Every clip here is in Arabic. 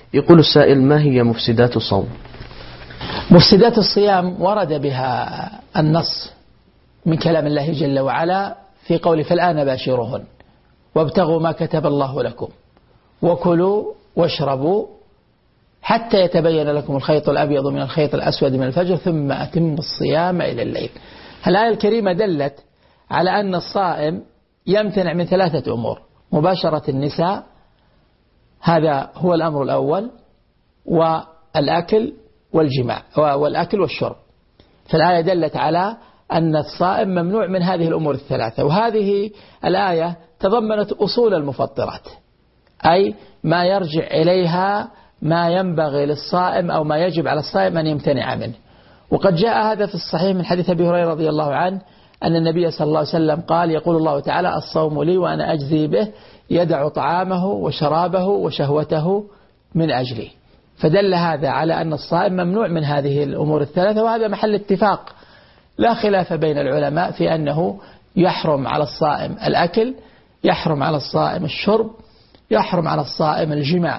يقول السائل: ما هي مفسدات الصوم؟ مفسدات الصيام ورد بها النص من كلام الله جل وعلا في قوله: فالآن باشروهن وابتغوا ما كتب الله لكم وكلوا واشربوا حتى يتبين لكم الخيط الأبيض من الخيط الأسود من الفجر ثم أتموا الصيام إلى الليل. الآية الكريمة دلت على أن الصائم يمتنع من 3 أمور: مباشرة النساء، هذا هو الأمر الأول، والأكل والجماع والأكل والشرب. فالآية دلت على أن الصائم ممنوع من هذه الأمور 3، وهذه الآية تضمنت أصول المفطرات، أي ما يرجع إليها ما ينبغي للصائم أو ما يجب على الصائم أن يمتنع منه. وقد جاء هذا في الصحيح من حديث أبي هريرة رضي الله عنه أن النبي صلى الله عليه وسلم قال: يقول الله تعالى: الصوم لي وأنا أجزي به، يدع طعامه وشرابه وشهوته من أجلي. فدل هذا على أن الصائم ممنوع من هذه الأمور 3، وهذا محل اتفاق لا خلاف بين العلماء في أنه يحرم على الصائم الأكل، يحرم على الصائم الشرب، يحرم على الصائم الجماع.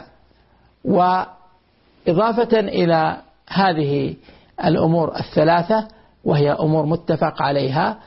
وإضافة إلى هذه الأمور 3 وهي أمور متفق عليها،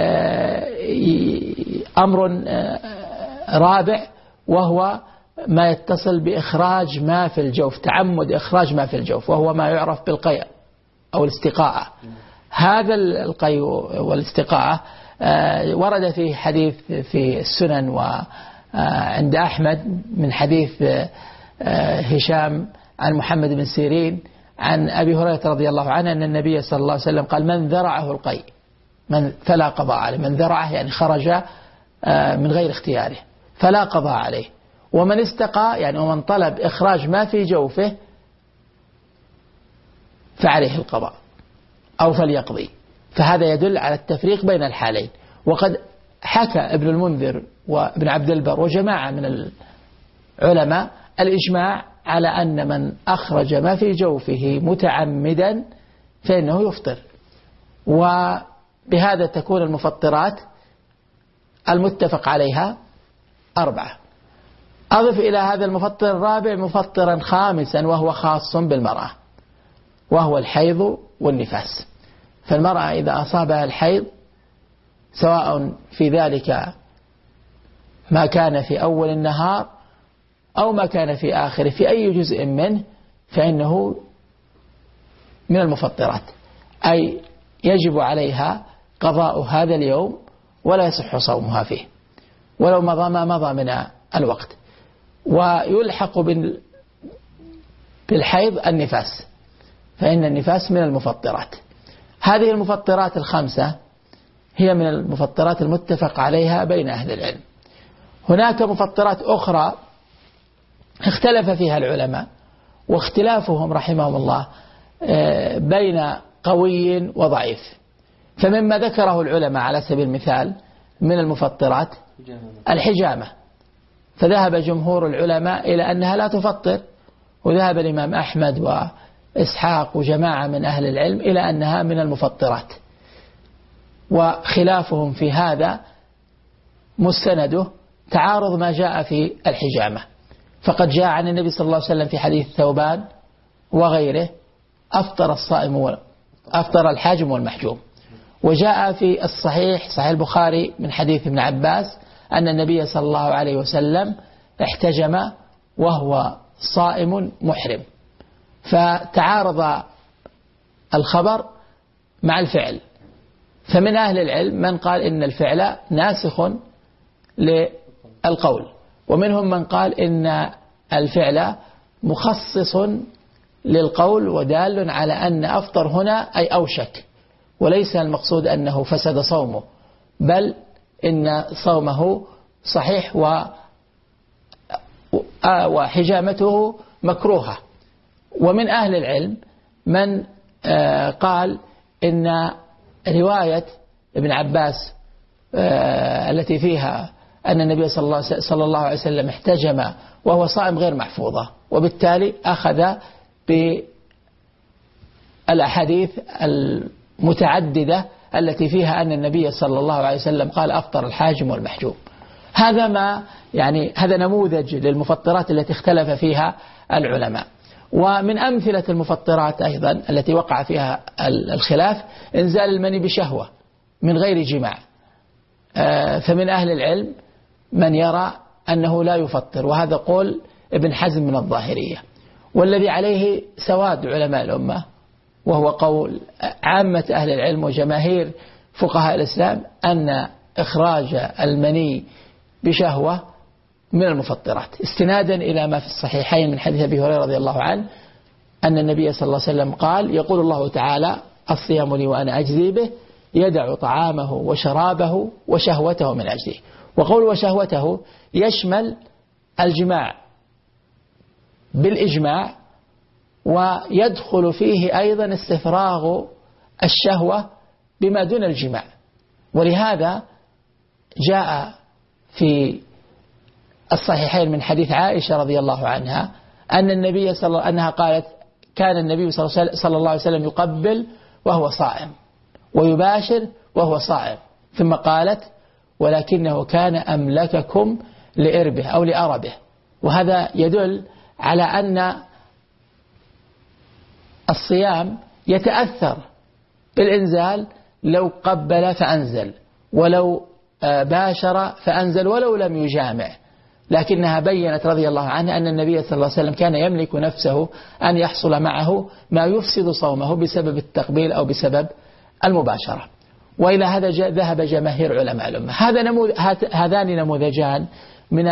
أمر رابع وهو ما يتصل بإخراج ما في الجوف، تعمد إخراج ما في الجوف، وهو ما يعرف بالقيء أو الاستقاءة. هذا القيء والاستقاءة ورد في حديث في السنن وعند أحمد من حديث هشام عن محمد بن سيرين عن أبي هريرة رضي الله عنه أن النبي صلى الله عليه وسلم قال: من ذرعه القيء فلا قضاء عليه. من ذرعه يعني خرج من غير اختياره فلا قضاء عليه. ومن استقى يعني ومن طلب إخراج ما في جوفه فعليه القضاء أو فليقضي. فهذا يدل على التفريق بين الحالين. وقد حكى ابن المنذر وابن عبد البر وجماعة من العلماء الإجماع على أن من أخرج ما في جوفه متعمدا فإنه يفطر. وبهذا تكون المفطرات المتفق عليها 4. أضف إلى هذا المفطر الرابع مفطرا خامسا وهو خاص بالمرأة، وهو الحيض والنفاس. فالمرأة إذا أصابها الحيض سواء في ذلك ما كان في أول النهار أو ما كان في آخره في أي جزء منه فإنه من المفطرات، أي يجب عليها قضاء هذا اليوم ولا يصح صومها فيه ولو مضى ما مضى من الوقت. ويلحق بالحيض النفاس، فإن النفاس من المفطرات. هذه المفطرات 5 هي من المفطرات المتفق عليها بين أهل العلم. هناك مفطرات أخرى اختلف فيها العلماء، واختلافهم رحمهم الله بين قوي وضعيف. فمما ذكره العلماء على سبيل المثال من المفطرات الحجامة، فذهب جمهور العلماء إلى أنها لا تفطر، وذهب الإمام أحمد وإسحاق وجماعة من أهل العلم إلى أنها من المفطرات. وخلافهم في هذا مستنده تعارض ما جاء في الحجامة. فقد جاء عن النبي صلى الله عليه وسلم في حديث ثوبان وغيره: أفطر الحاجم والمحجوم. وجاء في الصحيح صحيح البخاري من حديث ابن عباس أن النبي صلى الله عليه وسلم احتجم وهو صائم محرم. فتعارض الخبر مع الفعل. فمن أهل العلم من قال إن الفعل ناسخ للقول، ومنهم من قال إن الفعل مخصص للقول ودال على أن أفطر هنا أي أوشك، وليس المقصود أنه فسد صومه، بل إن صومه صحيح وحجامته مكروهة. ومن أهل العلم من قال إن رواية ابن عباس التي فيها أن النبي صلى الله عليه وسلم احتجم وهو صائم غير محفوظة، وبالتالي أخذ بالأحاديث المتعددة التي فيها أن النبي صلى الله عليه وسلم قال: أفطر الحاجم والمحجوم. هذا ما يعني هذا نموذج للمفطرات التي اختلف فيها العلماء. ومن أمثلة المفطرات أيضا التي وقع فيها الخلاف إنزال المني بشهوة من غير جماع، فمن أهل العلم من يرى أنه لا يفطر، وهذا قول ابن حزم من الظاهرية، والذي عليه سواد علماء الأمة وهو قول عامة أهل العلم وجماهير فقهاء الإسلام أن إخراج المني بشهوة من المفطرات، استنادا إلى ما في الصحيحين من حديث أبي هريرة رضي الله عنه أن النبي صلى الله عليه وسلم قال: يقول الله تعالى: الصيام لي وأنا أجزي به، يدع طعامه وشرابه وشهوته من أجله. وقول وشهوته يشمل الجماع بالإجماع، ويدخل فيه أيضا استفراغ الشهوة بما دون الجماع. ولهذا جاء في الصحيحين من حديث عائشة رضي الله عنها أن النبي أنها قالت: كان النبي صلى الله عليه وسلم يقبل وهو صائم ويباشر وهو صائم، ثم قالت: ولكنه كان أملككم لإربه أو لأربه. وهذا يدل على أن الصيام يتأثر بالإنزال، لو قبل فأنزل، ولو باشر فأنزل، ولو لم يجامع. لكنها بيّنت رضي الله عنها أن النبي صلى الله عليه وسلم كان يملك نفسه أن يحصل معه ما يفسد صومه بسبب التقبيل أو بسبب المباشرة. وإلى هذا ذهب جماهير علماء الأمة. هذان نموذجان من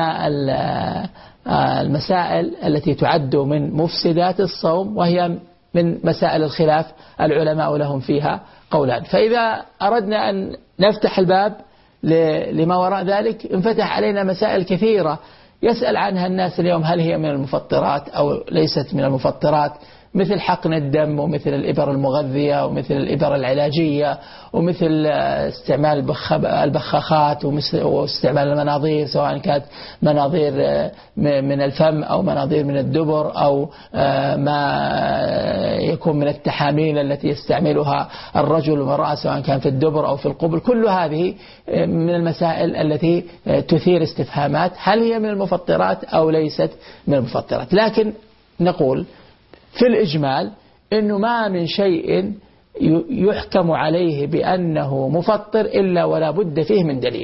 المسائل التي تعد من مفسدات الصوم، وهي من مسائل الخلاف العلماء لهم فيها قولان. فإذا أردنا أن نفتح الباب لما وراء ذلك انفتح علينا مسائل كثيرة يسأل عنها الناس اليوم: هل هي من المفطرات أو ليست من المفطرات؟ مثل حقن الدم، ومثل الإبر المغذية، ومثل الإبر العلاجية، ومثل استعمال البخاخات، واستعمال المناظير، سواء كانت مناظير من الفم أو مناظير من الدبر، أو ما يكون من التحاميل التي يستعملها الرجل والمرأة سواء كان في الدبر أو في القبل. كل هذه من المسائل التي تثير استفهامات: هل هي من المفطرات أو ليست من المفطرات؟ لكن نقول في الإجمال إنه ما من شيء يحكم عليه بأنه مفطر إلا ولا بد فيه من دليل.